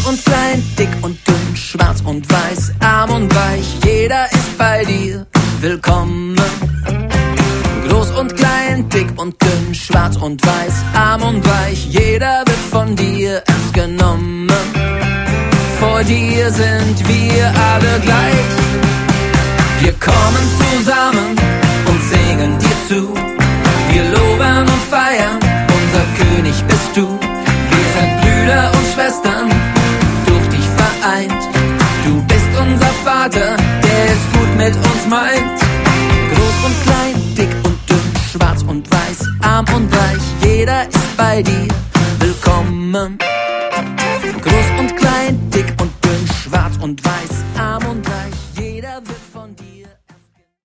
und klein, dick und dünn, schwarz und weiß, arm und reich, jeder ist bei dir willkommen. Groß und klein, dick und dünn, schwarz und weiß, arm und reich, jeder wird von dir ernst genommen. Vor dir sind wir alle gleich. Wir kommen zusammen und singen dir zu. Wir loben und feiern, unser König bist du. Wir sind Brüder und Schwestern, durch dich vereint. Du bist unser Vater, der es gut mit uns meint. Groß und klein, dick und dünn, schwarz und weiß, arm und reich, jeder ist bei dir willkommen. Groß und klein, dick und dünn, schwarz und weiß,